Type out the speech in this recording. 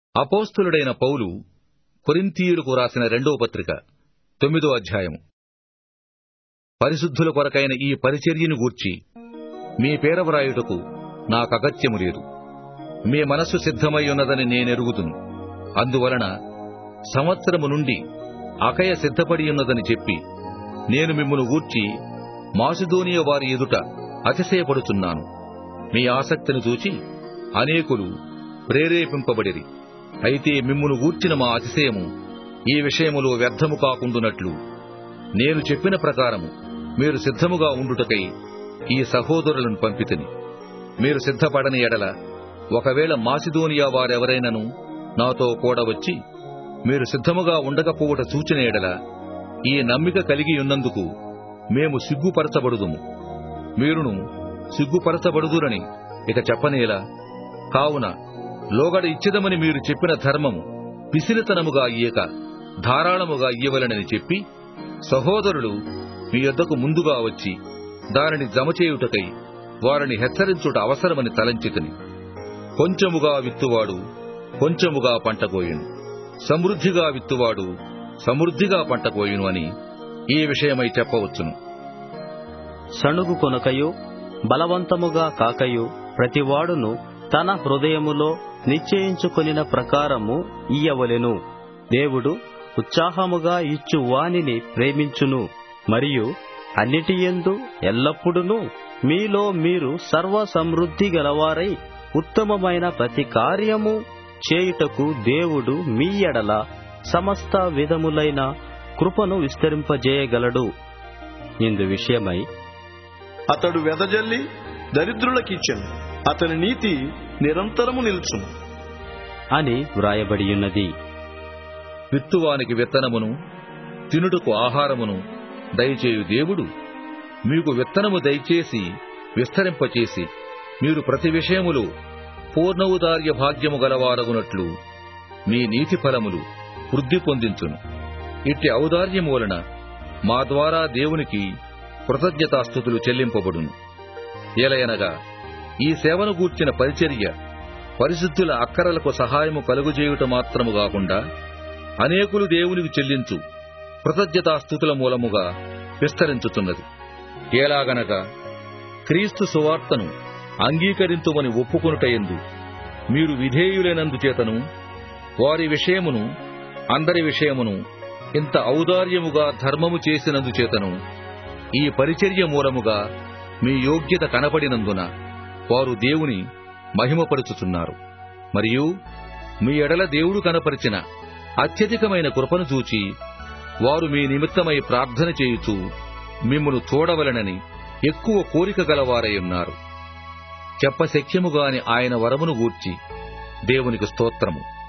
అపోస్తలుడైన పౌలు కొరింథీయులకు రాసిన 2వ పత్రిక 9వ అధ్యాయం. పరిశుద్ధుల కొరకైన ఈ పరిచర్యను గూర్చి మీ పేర వ్రాయుటకు నాకగత్యము లేదు. మీ మనస్సు సిద్ధమై ఉన్నదని నేనెరుగుదును. అందువలన సంవత్సరము నుండి అకయ సిద్ధపడి ఉన్నదని చెప్పి నేను మిమ్మును గూర్చి మాసిదోనియ వారి ఎదుట అతిశయపడుచున్నాను. మీ ఆసక్తిని చూచి అనేకులు ప్రేరేపింపబడిరి. అయితే మిమ్మును గూర్చిన మా అతిశయము ఈ విషయములో వ్యర్థము కాకుండునట్లు నేను చెప్పిన ప్రకారము మీరు సిద్ధముగా ఉండుటకై ఈ సహోదరులను పంపితిని. మీరు సిద్ధపడని ఎడల ఒకవేళ మాసిదోనియా వారెవరైనను నాతో కూడా వచ్చి మీరు సిద్ధముగా ఉండకపోవుట చూచిన ఎడల ఈ నమ్మిక కలిగి ఉన్నందుకు మేము సిగ్గుపరచబడుదుము. మీరును సిగ్గుపరచబడుదురని ఇక చెప్పనేలా? కావున లోగడ ఇచ్చెదమని మీరు చెప్పిన ధర్మము పిసినితనముగా ఇయ్యక ధారాళముగా ఇయ్యవలెనని చెప్పి సహోదరులు మీ యొద్దకు ముందుగా వచ్చి దానిని జమచేయుటకై వారిని హెచ్చరించుట అవసరమని తలంచితిని. కొంచెముగా విత్తువాడు కొంచెముగా పంట కోయును, సమృద్ధిగా విత్తువాడు సమృద్ధిగా పంట కోయును అని ఈ విషయమై చెప్పవచ్చును. సణుగు కొనకయు బలవంతముగా కాకయు ప్రతివాడును తన హృదయములో నిశ్చయించుకొనిన ప్రకారము ఇయ్యవలెను. దేవుడు ఉత్సాహముగా ఇచ్చు వానిని ప్రేమించును. మరియు అన్నిటియందు ఎల్లప్పుడును మీలో మీరు సర్వ సమృద్ధి గలవారై ఉత్తమమైన ప్రతి కార్యము చేయుటకు దేవుడు మీ ఎడల సమస్త విధములైన కృపను విస్తరింపజేయగలడు. ఇందు విషయమై అతడు వెదజల్లి దరిద్రులకిచ్చెను, అతని నీతి నిరంతరము నిలుచును అని వ్రాయబడియున్నది. విత్తువానికి విత్తనమును తినుటకు ఆహారమును దయచేయు దేవుడు మీకు విత్తనము దయచేసి విస్తరింపచేసి మీరు ప్రతి విషయములో పూర్ణౌదార్య భాగ్యము గలవారగునట్లు మీ నీతి ఫలములు వృద్ధి పొందించును. ఇట్టి ఔదార్యము వలన మా ద్వారా దేవునికి కృతజ్ఞతాస్తుతులు చెల్లింపబడును. ఏలయనగా ఈ సేవను గూర్చిన పరిచర్య పరిశుద్ధుల అక్కరలకు సహాయము కలుగుచేయుట మాత్రము కాకుండా అనేకులు దేవునికి చెల్లించు కృతజ్ఞతాస్తుతుల మూలముగా విస్తరించుతున్నది. ఎలాగనగా క్రీస్తు సువార్తను అంగీకరింతుమని ఒప్పుకొనుటయందు మీరు విధేయులైనందుచేతను వారి విషయమును అందరి విషయమును ఇంత ఔదార్యముగా ధర్మము చేసినందుచేతను ఈ పరిచర్య మూలముగా మీ యోగ్యత కనబడినందున వారు దేవుని మహిమపరుచుచున్నారు. మరియు మీ ఎడల దేవుడు కనపరిచిన అత్యధికమైన కృపను చూచి వారు మీ నిమిత్తమై ప్రార్థన చేయుచు మిమ్మును చూడవలెనని ఎక్కువ కోరిక గలవారై ఉన్నారు. చెప్పశక్యముగాని ఆయన వరమును గూర్చి దేవునికి స్తోత్రము.